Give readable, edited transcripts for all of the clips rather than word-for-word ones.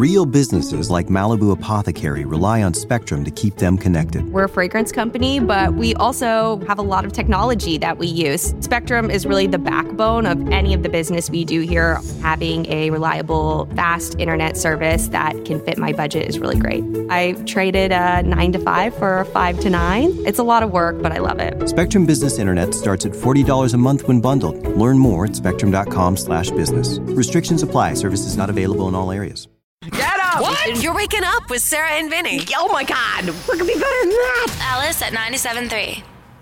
Real businesses like Malibu Apothecary rely on Spectrum to keep them connected. We're a fragrance company, but we also have a lot of technology that we use. Spectrum is really the backbone of any of the business we do here. Having a reliable, fast internet service that can fit my budget is really great. I traded a 9 to 5 for a 5 to 9. It's a lot of work, but I love it. Spectrum Business Internet starts at $40 a month when bundled. Learn more at spectrum.com/business. Restrictions apply. Services not available in all areas. Get up! What? You're waking up with Sarah and Vinny. Oh my God, what could be better than that? Alice at 97.3.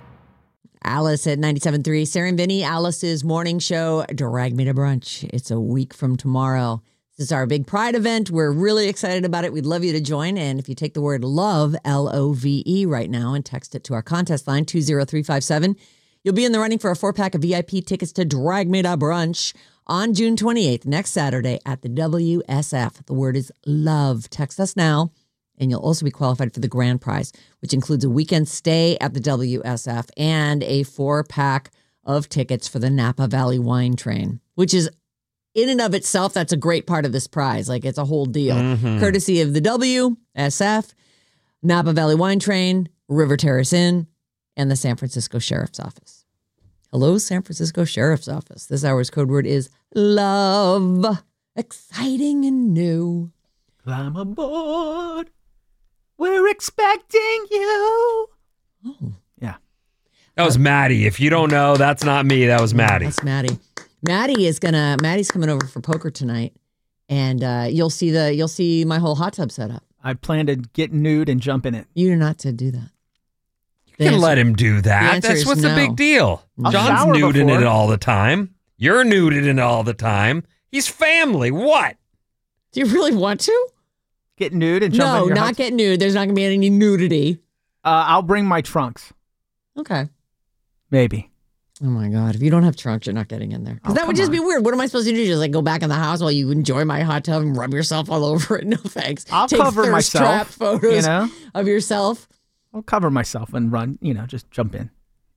Alice at 97.3. Sarah and Vinny, Alice's morning show, Drag Me to Brunch. It's a week from tomorrow. This is our big Pride event. We're really excited about it. We'd love you to join. And if you take the word LOVE, L-O-V-E, right now and text it to our contest line, 20357, you'll be in the running for a 4-pack of VIP tickets to Drag Me to Brunch on June 28th, next Saturday at the WSF. The word is LOVE. Text us now, and you'll also be qualified for the grand prize, which includes a weekend stay at the WSF and a 4-pack of tickets for the Napa Valley Wine Train, which is in and of itself, that's a great part of this prize. Like, it's a whole deal. Courtesy of the WSF, Napa Valley Wine Train, River Terrace Inn, and the San Francisco Sheriff's Office. Hello, San Francisco Sheriff's Office. This hour's code word is love. Exciting and new. Climb aboard. We're expecting you. Oh. Yeah. That was Maddie. If you don't know, that's not me. That was Maddie. That's Maddie. Maddie's coming over for poker tonight, and you'll see my whole hot tub set up. I plan to get nude and jump in it. You do not to do that. You can let him do that. That's what's the big deal. John's nude in it all the time. You're nude in it all the time. He's family. What? Do you really want to? Get nude and jump in your not get nude. There's not going to be any nudity. I'll bring my trunks. Okay. Maybe. Oh my God. If you don't have trunks, you're not getting in there. Because that would just be weird. What am I supposed to do? Just like go back in the house while you enjoy my hot tub and rub yourself all over it? No thanks. I'll Take cover thirst myself. trap photos of yourself. I'll cover myself and run, just jump in.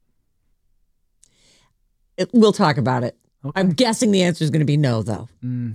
We'll talk about it. Okay. I'm guessing the answer is going to be no, though.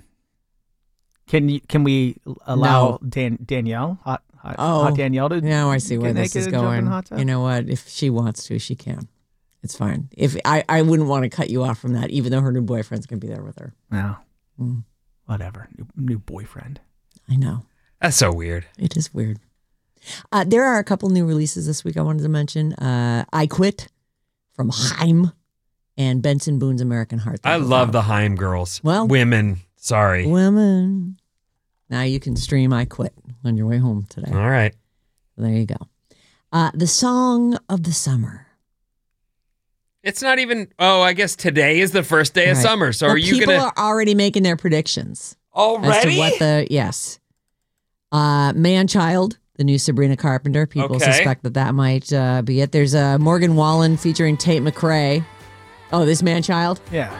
Can we allow Danielle, hot Danielle to? Now I see where this is going. You know what? If she wants to, she can. It's fine. If I wouldn't want to cut you off from that, even though her new boyfriend's going to be there with her. No. Whatever. New boyfriend. I know. That's so weird. It is weird. There are a couple new releases this week I wanted to mention. I Quit from Haim and Benson Boone's American Heart. I love the Haim girls. Well, women. Sorry. Women. Now you can stream I Quit on your way home today. All right. There you go. The Song of the Summer. It's not even, I guess today is the first day of summer. So are you going to? People are already making their predictions. Already? As to what yes. Man-Child, the new Sabrina Carpenter. People suspect that might be it. There's Morgan Wallen featuring Tate McRae. Oh, this Man-Child? Yeah.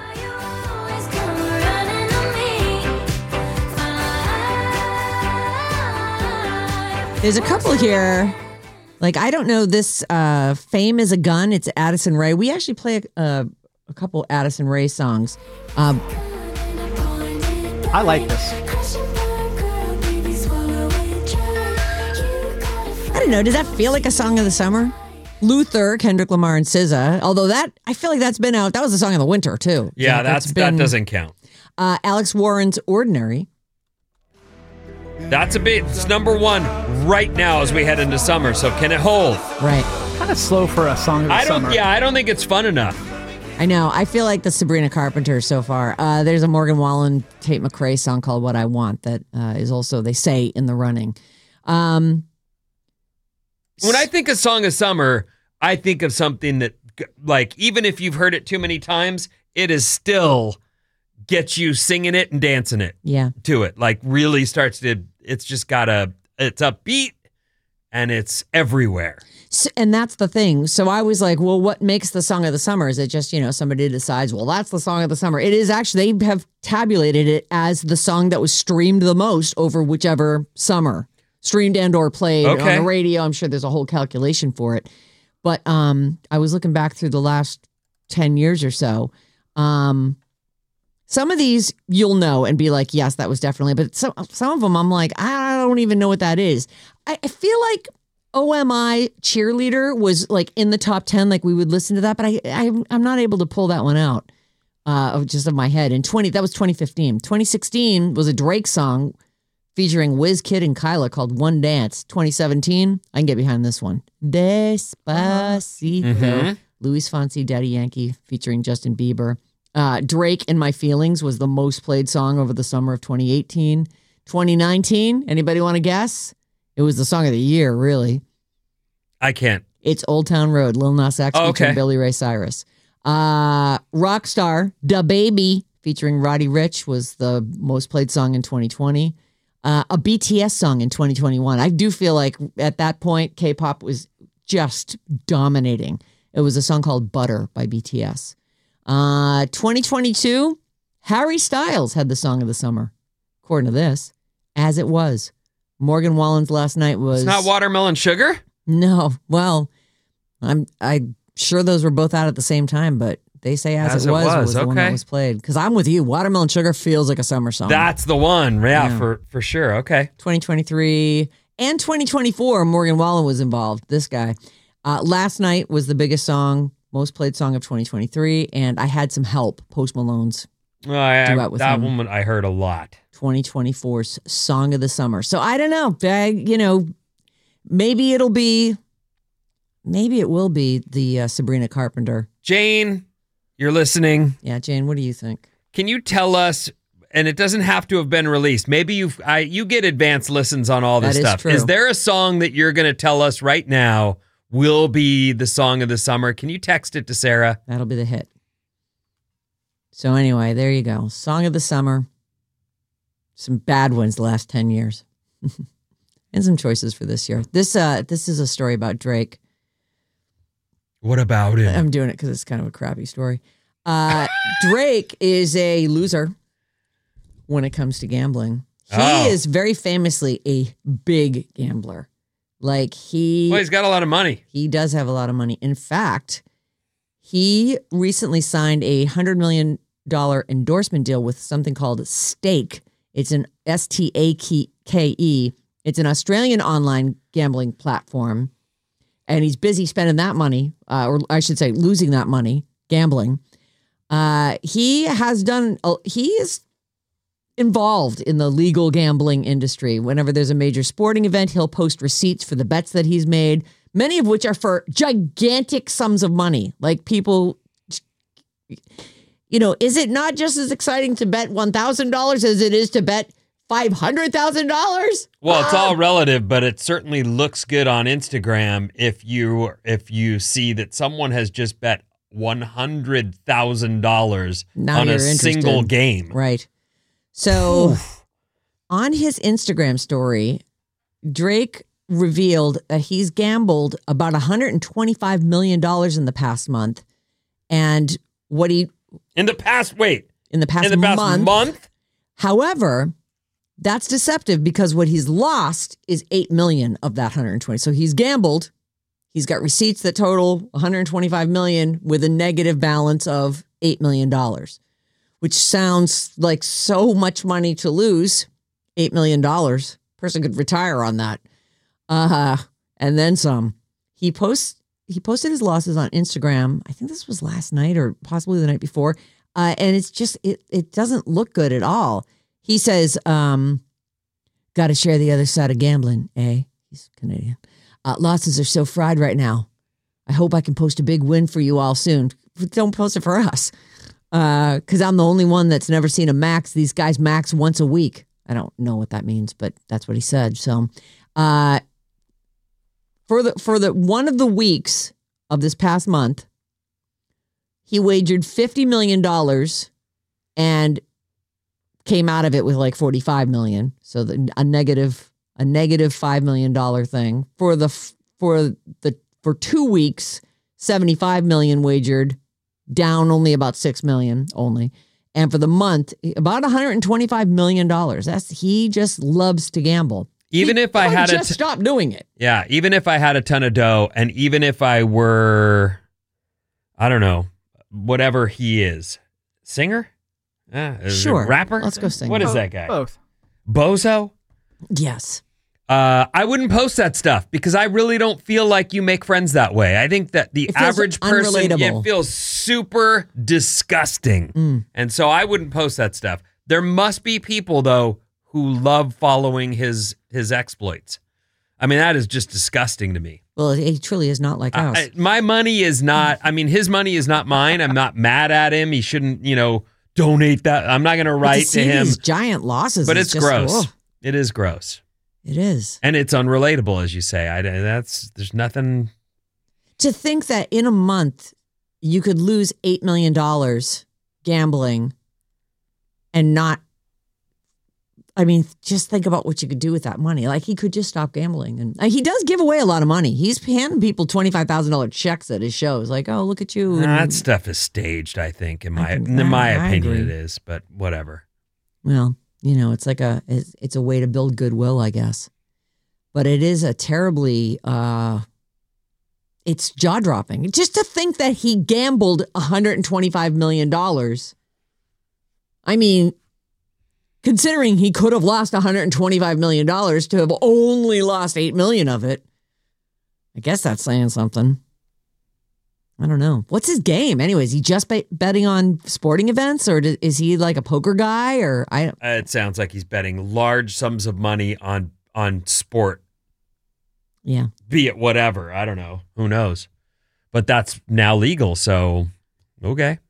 There's a couple here. Like, I don't know this Fame is a Gun. It's Addison Rae. We actually play a couple Addison Rae songs. I like this. I don't know. Does that feel like a song of the summer? Luther, Kendrick Lamar, and SZA. Although I feel like that's been out. That was a song of the winter, too. Yeah, that doesn't count. Alex Warren's Ordinary. It's number one right now as we head into summer. So can it hold? Right. Kind of slow for a song of the summer. Yeah, I don't think it's fun enough. I know. I feel like the Sabrina Carpenter so far. There's a Morgan Wallen, Tate McRae song called What I Want that is also, they say, in the running. When I think of Song of Summer, I think of something that, like, even if you've heard it too many times, it is still gets you singing it and dancing it to it. Like, really starts to, it's just it's upbeat and it's everywhere. So, and that's the thing. So I was like, well, what makes the song of the summer? Is it just, somebody decides, well, that's the song of the summer. It is actually, they have tabulated it as the song that was streamed the most over whichever summer. Streamed and or played on the radio. I'm sure there's a whole calculation for it. But I was looking back through the last 10 years or so. Some of these you'll know and be like, yes, that was definitely. But some of them I'm like, I don't even know what that is. I feel like OMI Cheerleader was like in the top 10, like we would listen to that, but I'm not able to pull that one out of my head. And that was 2015. 2016 was a Drake song featuring WizKid and Kyla called One Dance. 2017, I can get behind this one. Despacito. Luis Fonsi, Daddy Yankee featuring Justin Bieber. Drake, In My Feelings was the most played song over the summer of 2018. 2019, anybody want to guess? It was the song of the year, really. I can't. It's Old Town Road, Lil Nas X featuring Billy Ray Cyrus. Rockstar, Da Baby featuring Roddy Ricch was the most played song in 2020. A BTS song in 2021. I do feel like at that point, K-pop was just dominating. It was a song called Butter by BTS. 2022, Harry Styles had the song of the summer, according to this, As It Was. Morgan Wallen's Last Night was... It's not Watermelon Sugar? No. Well, I'm sure those were both out at the same time, but they say As It Was the one that was played. Because I'm with you. Watermelon Sugar feels like a summer song. That's the one. Yeah. For sure. Okay. 2023 and 2024, Morgan Wallen was involved. This guy. Last Night was the biggest song, most played song of 2023, and I Had Some Help, Post Malone's duet with him. That one I heard a lot. 2024's Song of the Summer. So I don't know. Maybe it will be the Sabrina Carpenter. Jane, you're listening. Yeah, Jane, what do you think? Can you tell us, and it doesn't have to have been released, maybe you get advanced listens on all this stuff. True. Is there a song that you're going to tell us right now will be the song of the summer? Can you text it to Sarah? That'll be the hit. So anyway, there you go. Song of the Summer. Some bad ones the last 10 years. And some choices for this year. This is a story about Drake. What about it? I'm doing it because it's kind of a crappy story. Drake is a loser when it comes to gambling. He is very famously a big gambler. He's got a lot of money. He does have a lot of money. In fact, he recently signed a $100 million endorsement deal with something called Stake. It's an STAKE. It's an Australian online gambling platform. And he's busy spending that money, or I should say losing that money, gambling. He is involved in the legal gambling industry. Whenever there's a major sporting event, he'll post receipts for the bets that he's made, many of which are for gigantic sums of money. Like people, is it not just as exciting to bet $1,000 as it is to bet $500,000? Well, it's all relative, but it certainly looks good on Instagram if you see that someone has just bet $100,000 on a single game. Right. So on his Instagram story, Drake revealed that he's gambled about $125 million in the past month. And in the past month? However, that's deceptive because what he's lost is $8 million of that 120. So he's gambled. He's got receipts that total $125 million with a negative balance of $8 million, which sounds like so much money to lose. $8 million. Person could retire on that. And then some. He posted his losses on Instagram. I think this was last night or possibly the night before. And it's just, it doesn't look good at all. He says, got to share the other side of gambling, eh? He's Canadian. Losses are so fried right now. I hope I can post a big win for you all soon. Don't post it for us. Because I'm the only one that's never seen a max. These guys max once a week. I don't know what that means, but that's what he said. So for the one of the weeks of this past month, he wagered $50 million and came out of it with like $45 million. So a negative $5 million thing for 2 weeks, $75 million wagered, down only about $6 million only. And for the month, about $125 million. He just loves to gamble. Even if I had stop doing it. Yeah. Even if I had a ton of dough, and even if I were, I don't know, whatever he is, singer. Sure. Rapper? Let's go sing. What is that guy? Both. Bozo? Yes. I wouldn't post that stuff because I really don't feel like you make friends that way. I think that the It feels average person, unrelatable. it feels super disgusting. And so I wouldn't post that stuff. There must be people, though, who love following his exploits. I mean, that is just disgusting to me. Well, he truly is not like us. My money is not, I mean, his money is not mine. I'm not mad at him. He shouldn't, donate that. I'm not going to But write see to him. these giant losses. But is it's just, gross. oh, It is gross. it is. And it's unrelatable, as you say. There's nothing. To think that in a month you could lose $8 million gambling and not, I mean, just think about what you could do with that money. Like, he could just stop gambling. And he does give away a lot of money. He's handing people $25,000 checks at his shows. Like, oh, look at you. And, That stuff is staged, I think, in my I opinion agree. it is, but whatever. well, it's like it's a way to build goodwill, I guess. But it is a terribly, it's jaw dropping. Just to think that he gambled $125 million. I mean, considering he could have lost $125 million to have only lost $8 million of it, I guess that's saying something. I don't know. What's his game? Anyways, he just betting on sporting events, or is he like a poker guy? Or It sounds like he's betting large sums of money on sport, yeah. be it whatever. I don't know. Who knows? But that's now legal, so okay.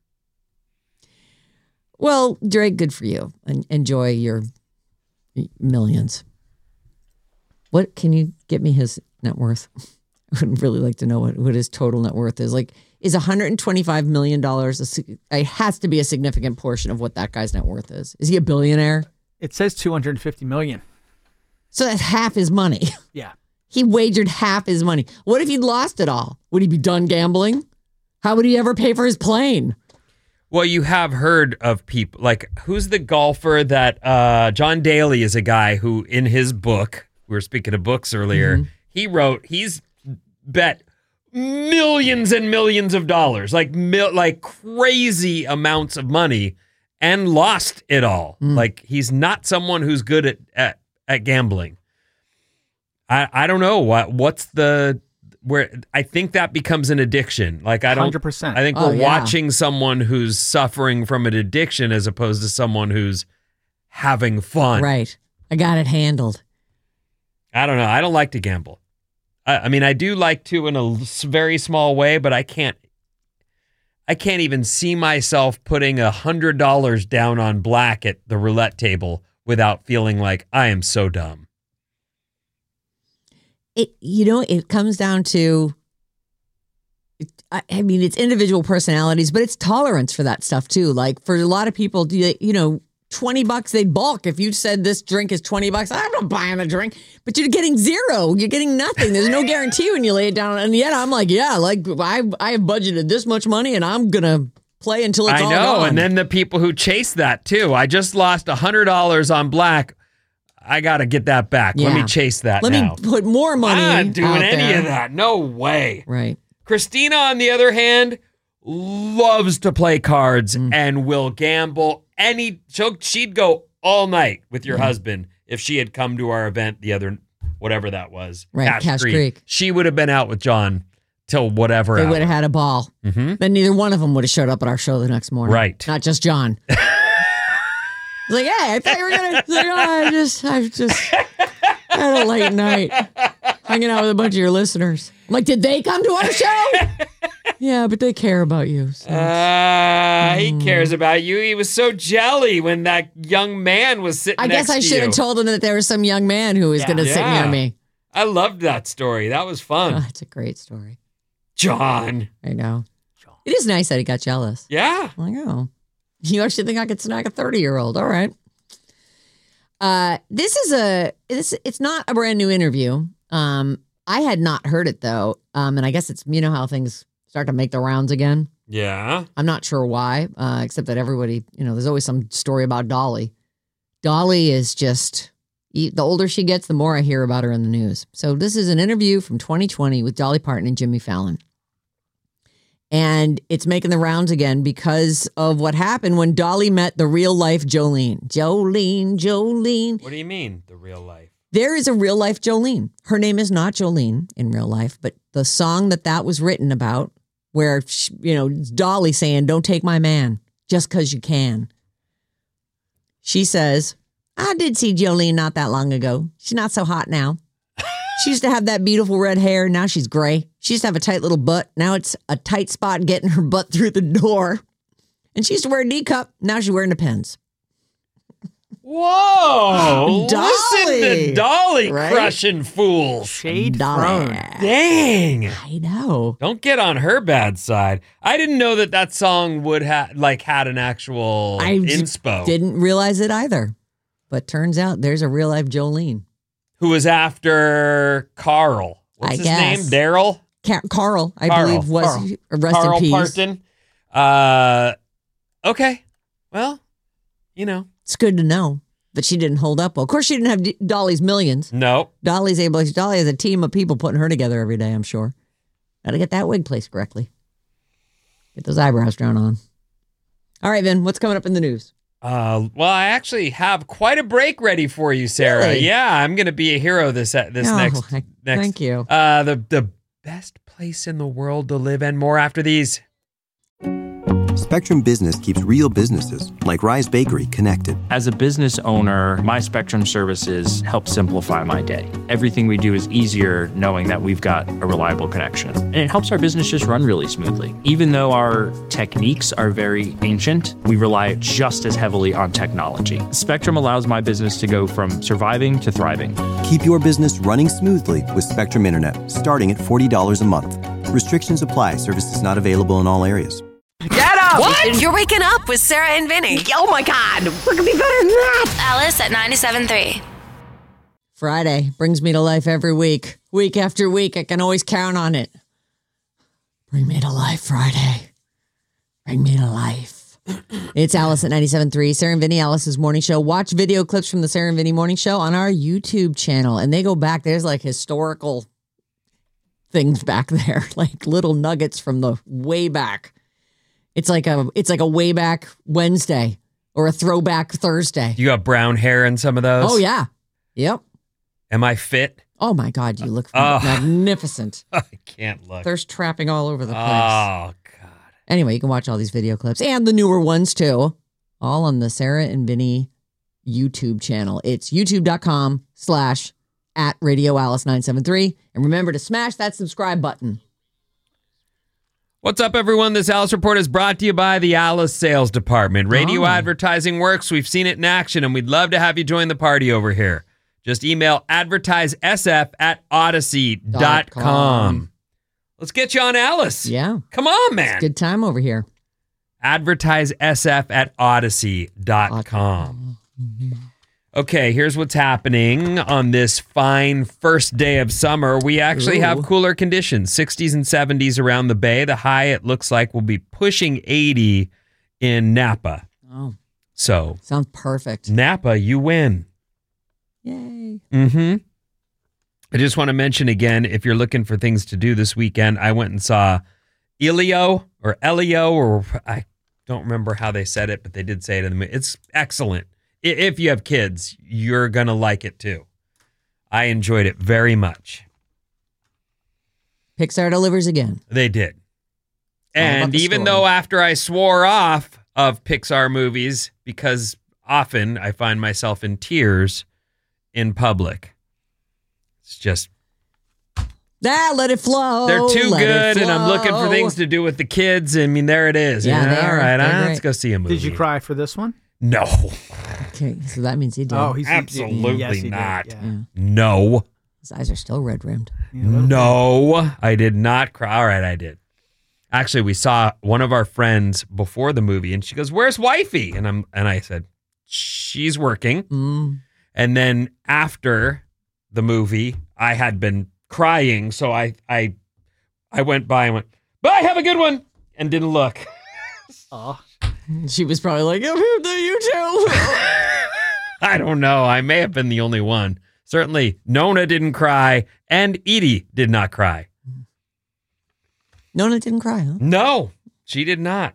Well, Drake, good for you. Enjoy your millions. What can you get me his net worth? I would really like to know what his total net worth is. Like, is $125 million, it has to be a significant portion of what that guy's net worth is. Is he a billionaire? It says $250 million. So that's half his money. Yeah. He wagered half his money. What if he'd lost it all? Would he be done gambling? How would he ever pay for his plane? Well, you have heard of people like, who's the golfer that John Daly is a guy who, in his book, we were speaking of books earlier, he's bet millions and millions of dollars, like crazy amounts of money, and lost it all. Like, he's not someone who's good at gambling. I don't know what's the where I think that becomes an addiction. Like, I don't 100%. I think Oh, we're yeah. watching someone who's suffering from an addiction as opposed to someone who's having fun. Right. I got it handled. I don't know. I don't like to gamble. I mean, I do like to in a very small way, but I can't even see myself putting $100 down on black at the roulette table without feeling like I am so dumb. It comes down to, I mean, it's individual personalities, but it's tolerance for that stuff too. Like, for a lot of people, $20, they'd balk. If you said this drink is $20, I'm not buying the drink. But you're getting zero. You're getting nothing. There's no guarantee when you lay it down. And yet I'm like, yeah, like I have budgeted this much money and I'm going to play until it's all I know. gone. And then the people who chase that too. I just lost $100 on black. I got to get that back. Let Yeah. me chase that Let now. me put more money I'm not doing out any there. of that. No way. Right. Christina, on the other hand, loves to play cards and will gamble she'd go all night with your husband if she had come to our event the other, whatever that was. Right, Cash Creek. She would have been out with John till whatever They hour. would have had a ball. Mhm. Then neither one of them would have showed up at our show the next morning. Right. Not just John. He's like, hey, I thought you were going to. Like, oh, I've just had a late night hanging out with a bunch of your listeners. I'm like, did they come to our show? Yeah, but they care about you. So. He cares about you. He was so jelly when that young man was sitting I next guess I to should have you. told him that there was some young man who was going to sit Yeah. near me. I loved that story. That was fun. Oh, it's a great story. John. I know. It is nice that he got jealous. Yeah. I'm like, oh, you actually think I could snag a 30-year-old? All right. It's not a brand new interview. I had not heard it though. And I guess it's, how things start to make the rounds again. Yeah. I'm not sure why, except that everybody, there's always some story about Dolly. Dolly is just, the older she gets, the more I hear about her in the news. So this is an interview from 2020 with Dolly Parton and Jimmy Fallon. And it's making the rounds again because of what happened when Dolly met the real life Jolene. Jolene. What do you mean, the real life? There is a real life Jolene. Her name is not Jolene in real life, but the song that was written about, where, it's Dolly saying, "Don't take my man just because you can." She says, "I did see Jolene not that long ago. She's not so hot now. She used to have that beautiful red hair. Now she's gray. She used to have a tight little butt. Now it's a tight spot getting her butt through the door. And she used to wear a knee cup. Now she's wearing the pins." Whoa! Dolly! Listen to Dolly Right? crushing fools. Shade Dolly. thrown. Dang! I know. Don't get on her bad side. I didn't know that song would had an actual inspo. Didn't realize it either. But turns out there's a real life Jolene. Who was after Carl? What's his guess. name? Daryl? Carl, I Carl. believe, was Carl. rest Carl in peace. Parton. Okay. Well, It's good to know that she didn't hold up well. Of course, she didn't have Dolly's millions. no. Dolly has a team of people putting her together every day, I'm sure. Got to get that wig placed correctly. Get those eyebrows drawn on. All right, Vin, what's coming up in the news? Well, I actually have quite a break ready for you, Sarah. Really? Yeah, I'm going to be a hero this next. Thank you. The best place in the world to live and more after these. Spectrum Business keeps real businesses, like Rise Bakery, connected. As a business owner, my Spectrum services help simplify my day. Everything we do is easier knowing that we've got a reliable connection. And it helps our business just run really smoothly. Even though our techniques are very ancient, we rely just as heavily on technology. Spectrum allows my business to go from surviving to thriving. Keep your business running smoothly with Spectrum Internet, starting at $40 a month. Restrictions apply. Services not available in all areas. Get up! What? You're waking up with Sarah and Vinny. Oh my God, what could be better than that? Alice at 97.3. Friday brings me to life every week. Week after week, I can always count on it. Bring me to life, Friday. Bring me to life. It's Alice at 97.3, Sarah and Vinny, Alice's morning show. Watch video clips from the Sarah and Vinny morning show on our YouTube channel. And they go back, there's like historical things back there, like little nuggets from the way back. It's like a way back Wednesday or a throwback Thursday. You got brown hair in some of those? Oh, yeah. Yep. Am I fit? Oh, my God. You look magnificent. I can't look. Thirst trapping all over the place. Oh, God. Anyway, you can watch all these video clips and the newer ones, too. All on the Sarah and Vinny YouTube channel. It's youtube.com/@RadioAlice973. And remember to smash that subscribe button. What's up, everyone? This Alice Report is brought to you by the Alice Sales Department. Radio advertising works. We've seen it in action, and we'd love to have you join the party over here. Just email advertisesf@odyssey.com. Let's get you on Alice. Yeah. Come on, man. Good time over here. Advertisesf@odyssey.com. Okay, here's what's happening on this fine first day of summer. We actually have cooler conditions, 60s and 70s around the bay. The high, it looks like, will be pushing 80 in Napa. Oh, So, sounds perfect. Napa, you win. Yay. Mm-hmm. I just want to mention again, if you're looking for things to do this weekend, I went and saw Elio, or I don't remember how they said it, but they did say it in the movie. It's excellent. If you have kids, you're going to like it too. I enjoyed it very much. Pixar delivers again. They did. And the even story. though after I swore off of Pixar movies, because often I find myself in tears in public, it's just, let it flow. they're too let good, it and I'm looking for flow. things to do with the kids. I mean, there it is. Yeah, they All are. right, They're let's great. go see a movie. Did you cry for this one? No. Okay, so that means he did. Oh, Absolutely yes, he did. not. Yeah. No. His eyes are still red rimmed. No, I did not cry. All right, I did. Actually, we saw one of our friends before the movie, and she goes, "Where's wifey?" And I said, "She's working." And then after the movie, I had been crying, so I went by and went, "Bye, have a good one," and didn't look. Oh. She was probably like, "You too." I don't know. I may have been the only one. Certainly, Nona didn't cry, and Edie did not cry. Nona didn't cry, huh? No, she did not.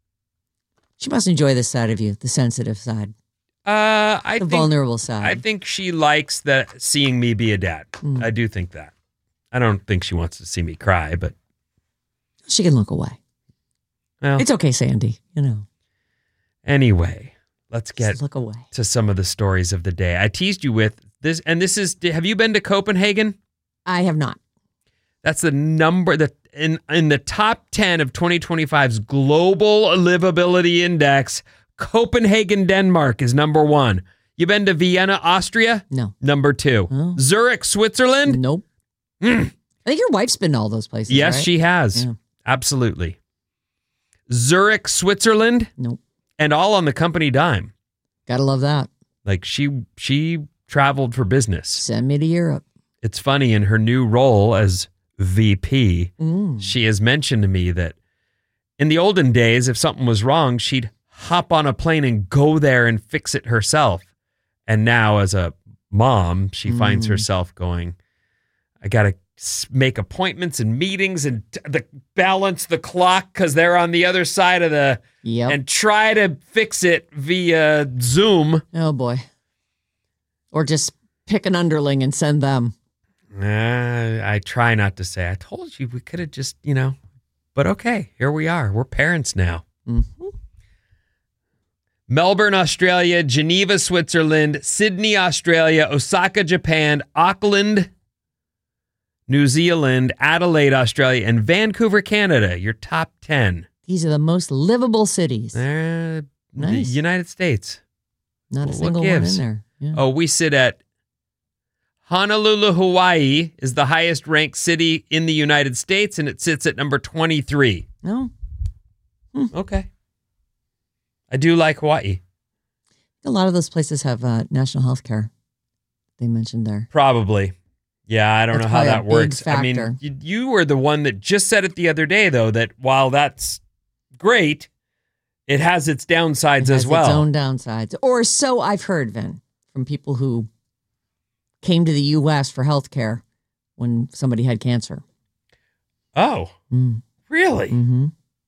She must enjoy this side of you, the sensitive side, The the vulnerable side. I think she likes seeing me be a dad. I do think that. I don't think she wants to see me cry, but She can look away. well, It's okay, Sandy. anyway, let's get Just look away. to some of the stories of the day. I teased you with this, and this is. Have you been to Copenhagen? I have not. That's the number that in the top 10 of 2025's Global Livability Index. Copenhagen, Denmark is number 1. You been to Vienna, Austria? No. Number 2. Oh. Zurich, Switzerland? Nope. I think your wife's been to all those places. Yes, right? she has. Yeah. Absolutely. Zurich, Switzerland? Nope. And all on the company dime. Gotta love that. Like she traveled for business. Send me to Europe. It's funny, in her new role as VP, Mm. she has mentioned to me that in the olden days, if something was wrong, she'd hop on a plane and go there and fix it herself. And now as a mom, she finds herself going, I got to make appointments and meetings and balance the clock because they're on the other side of and try to fix it via Zoom. Oh, boy. Or just pick an underling and send them. I try not to say, I told you we could have just, but okay, here we are. We're parents now. Mm-hmm. Melbourne, Australia, Geneva, Switzerland, Sydney, Australia, Osaka, Japan, Auckland, New Zealand, Adelaide, Australia, and Vancouver, Canada. Your top 10. These are the most livable cities. The Nice. United States. Not a What single one in gives? there. Yeah. Oh, we sit at Honolulu, Hawaii is the highest ranked city in the United States, and it sits at number 23. No. Okay. I do like Hawaii. A lot of those places have national health care. They mentioned there. Probably. Yeah, I don't That's know how probably a that big works. I factor. mean, you were the one that just said it the other day, though, that while that's great, it has its downsides It has as well. its own downsides. Or so I've heard, Vin, from people who came to the U.S. for health care when somebody had cancer. Oh, really? Mm-hmm.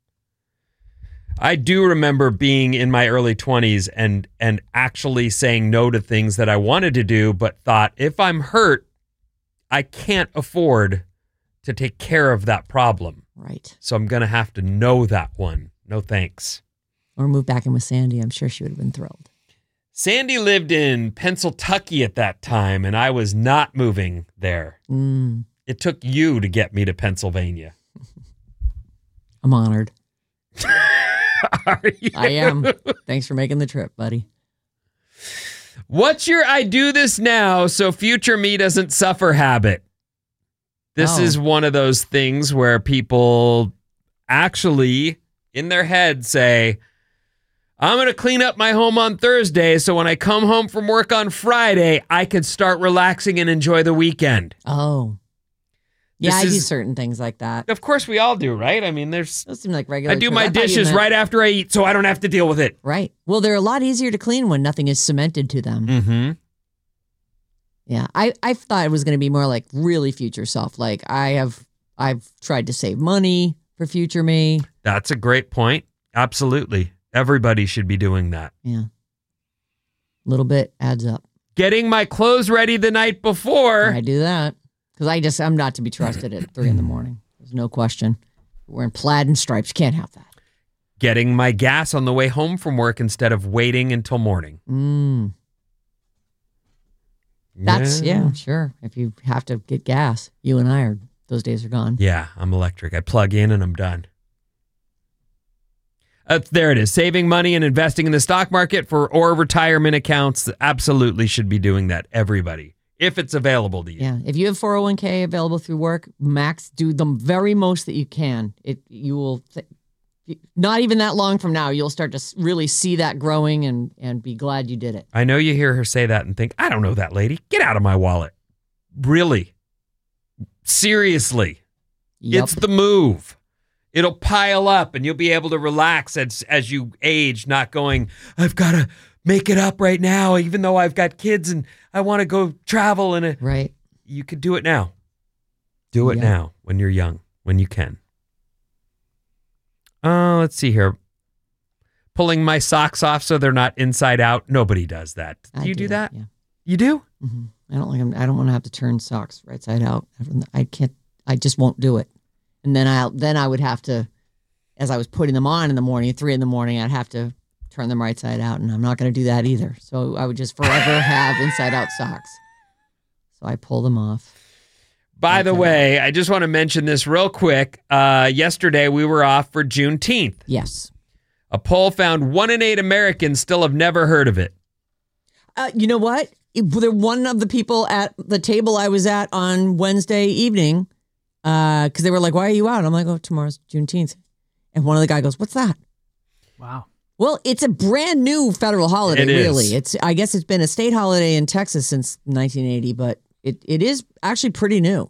I do remember being in my early 20s and actually saying no to things that I wanted to do, but thought, if I'm hurt, I can't afford to take care of that problem. Right. So I'm going to have to know that one. No thanks. Or move back in with Sandy. I'm sure she would have been thrilled. Sandy lived in Pennsylvania at that time, and I was not moving there. Mm, It took you to get me to Pennsylvania. I'm honored. Are you? I am. Thanks for making the trip, buddy. What's your I do this now so future me doesn't suffer habit? This Oh. is one of those things where people actually in their head say, I'm going to clean up my home on Thursday so when I come home from work on Friday, I can start relaxing and enjoy the weekend. Oh. Yeah, This I do is- certain things like that. Of course we all do, right? I mean, Those seem like regular. I do chores. my thought you dishes meant- right after I eat so I don't have to deal with it. Right. Well, they're a lot easier to clean when nothing is cemented to them. Mm-hmm. Yeah. I thought it was going to be more like really future self. Like I've tried to save money for future me. That's a great point. Absolutely. Everybody should be doing that. Yeah. A little bit adds up. Getting my clothes ready the night before. I do that because I'm not to be trusted at 3 a.m. There's no question. Wearing plaid and stripes. Can't have that. Getting my gas on the way home from work instead of waiting until morning. That's, yeah, sure. If you have to get gas, you and I those days are gone. Yeah, I'm electric. I plug in and I'm done. There it is. Saving money and investing in the stock market or retirement accounts. Absolutely should be doing that. Everybody. If it's available to you. Yeah. If you have 401k available through work, max do the very most that you can. You will, not even that long from now, you'll start to really see that growing and be glad you did it. I know you hear her say that and think, I don't know that lady. Get out of my wallet. Really? Seriously. Yep. It's the move. It'll pile up and you'll be able to relax as you age, not going, I've got to make it up right now, even though I've got kids and I want to go travel. Right. You could do it now. Do it Yep. now when you're young, when you can. Let's see here. Pulling my socks off so they're not inside out. Nobody does that. Do you do that? Yeah. You do? Mm-hmm. I don't like them. I don't want to have to turn socks right side out. I can't. I just won't do it. And then I would have to, as I was putting them on in the morning, 3 a.m, I'd have to turn them right side out, and I'm not going to do that either. So I would just forever have inside out socks. So I pull them off. By the way, I just want to mention this real quick. Yesterday we were off for Juneteenth. Yes. A poll found 1 in 8 Americans still have never heard of it. You know what? One of the people at the table I was at on Wednesday evening, because they were like, "Why are you out?" I'm like, "Oh, tomorrow's Juneteenth." And one of the guys goes, "What's that?" Wow. Well, it's a brand new federal holiday, It is. really. I guess it's been a state holiday in Texas since 1980, but it is actually pretty new.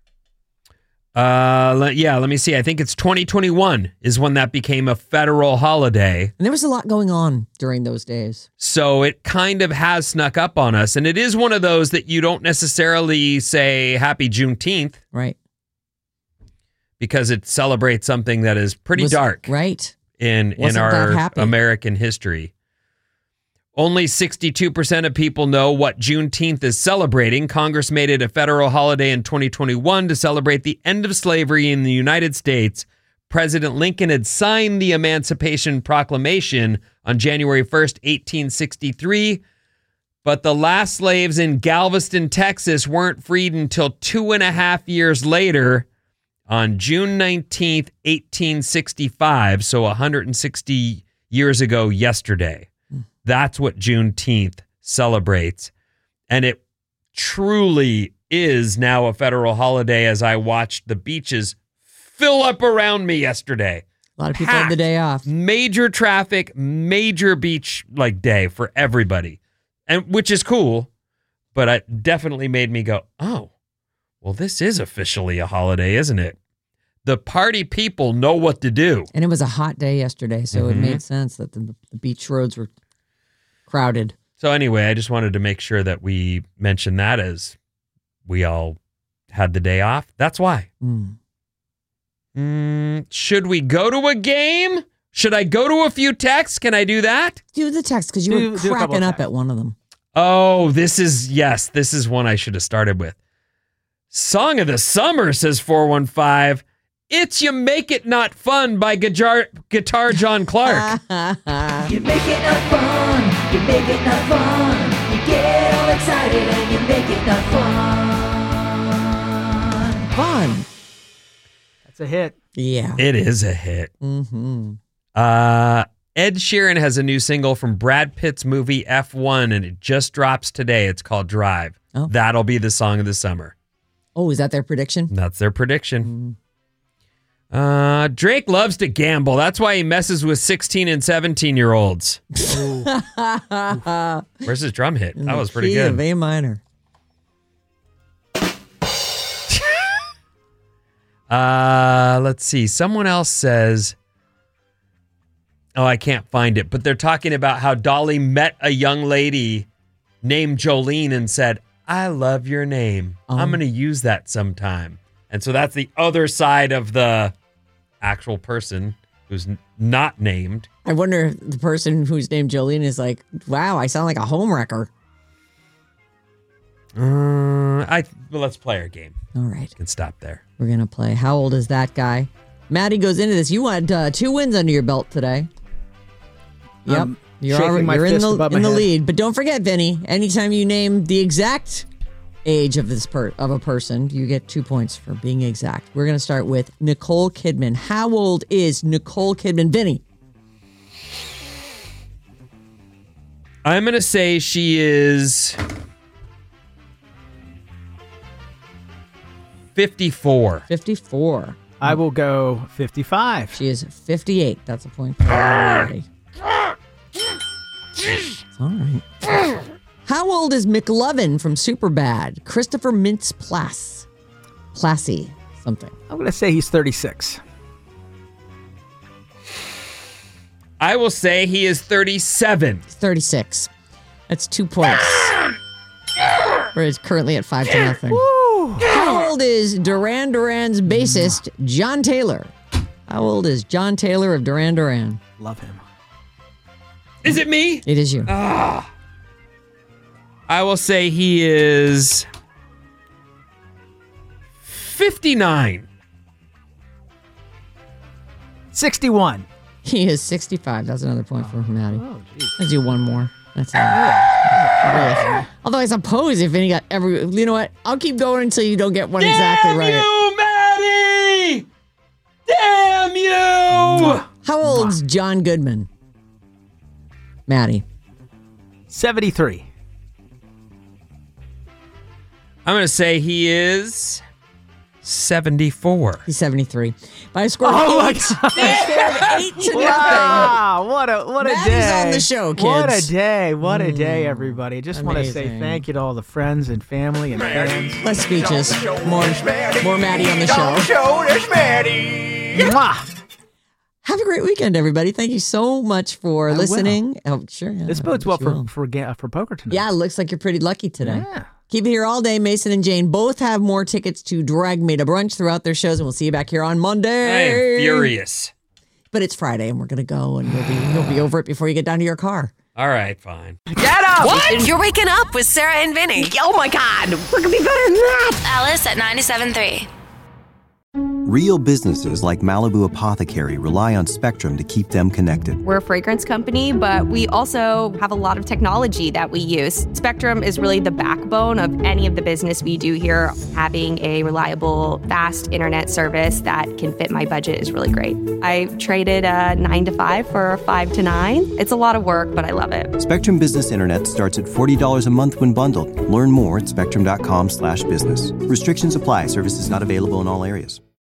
Let me see. I think it's 2021 is when that became a federal holiday. And there was a lot going on during those days. So it kind of has snuck up on us. And it is one of those that you don't necessarily say Happy Juneteenth. Right. Because it celebrates something that is pretty dark. Right. In Wasn't that our happy. American history. Only 62% of people know what Juneteenth is celebrating. Congress made it a federal holiday in 2021 to celebrate the end of slavery in the United States. President Lincoln had signed the Emancipation Proclamation on January 1st, 1863, but the last slaves in Galveston, Texas weren't freed until 2.5 years later on June 19th, 1865, so 160 years ago yesterday. That's what Juneteenth celebrates. And it truly is now a federal holiday as I watched the beaches fill up around me yesterday. A lot of people had the day off. Major traffic, major beach day for everybody. And which is cool, but it definitely made me go, "Oh, well, this is officially a holiday, isn't it?" The party people know what to do. And it was a hot day yesterday, so it made sense that the beach roads were crowded. So anyway, I just wanted to make sure that we mentioned that as we all had the day off. That's why. Should we go to a game? Should I go to a few texts? Can I do that? Do the text, because you were cracking up at one of them. Oh, this is one I should have started with. Song of the Summer, says 415. It's You Make It Not Fun by Guitar John Clark. You make it not fun, you make it not fun. You get all excited and you make it not fun. That's a hit. Yeah. It is a hit. Mm-hmm. Ed Sheeran has a new single from Brad Pitt's movie F1, and it just drops today. It's called Drive. Oh. That'll be the song of the summer. Oh, is that their prediction? That's their prediction. Drake loves to gamble. That's why he messes with 16 and 17-year-olds. Where's his drum hit? That was pretty Key good. of A minor. Let's see. Someone else says, I can't find it, but they're talking about how Dolly met a young lady named Jolene and said, "I love your name. I'm going to use that sometime." And so that's the other side of the actual person who's not named. I wonder if the person who's named Jolene is like, "Wow, I sound like a homewrecker." Let's play our game. All right. You can stop there. We're going to play How Old Is That Guy? Maddie goes into this. You had 2 wins under your belt today. Yep. You're in the lead. But don't forget, Vinny, anytime you name the exact age of of a person, you get 2 points for being exact. We're going to start with Nicole Kidman. How old is Nicole Kidman? Vinny? I'm going to say she is 54. 54. I will go 55. She is 58. That's a point for everybody. All right. How old is McLovin from Superbad? Christopher Mintz-Plasse. Plassey. Something. I'm going to say he's 36. I will say he is 37. 36. That's 2 points. Where it's currently at 5-0. How old is Duran Duran's bassist, John Taylor? How old is John Taylor of Duran Duran? Love him. Is it me? It is you. I will say he is 59. 61. He is 65. That's another point for Maddie. Oh, geez. Let's do one more. That's it. Although I suppose if any got every, you know what? I'll keep going until you don't get one exactly right. Damn you, Maddie! Damn you! How old's John Goodman? Maddie. 73. I'm going to say he is 74. He's 73. By a score of Oh, my 8. God. By a score of 8 to nothing. Wow, what a Maddie's day. on the show, kids. What a day, everybody. Just want to say Amazing. thank you to all the friends and family and fans. Less speeches. More Maddie on the show. Mwah! Have a great weekend, everybody. Thank you so much for listening. Oh, sure. Yeah, This bodes well you will. for poker tonight. Yeah, it looks like you're pretty lucky today. Yeah. Keep it here all day. Mason and Jane both have more tickets to Drag Me to Brunch throughout their shows, and we'll see you back here on Monday. I am furious. But it's Friday, and we're going to go, and you'll be over it before you get down to your car. All right, fine. Get up! What? You're waking up with Sarah and Vinny. Oh my God, we're gonna be better than that. Alice at 97.3. Real businesses like Malibu Apothecary rely on Spectrum to keep them connected. We're a fragrance company, but we also have a lot of technology that we use. Spectrum is really the backbone of any of the business we do here. Having a reliable, fast internet service that can fit my budget is really great. I traded a 9 to 5 for a 5 to 9. It's a lot of work, but I love it. Spectrum Business Internet starts at $40 a month when bundled. Learn more at spectrum.com/business. Restrictions apply. Services not available in all areas.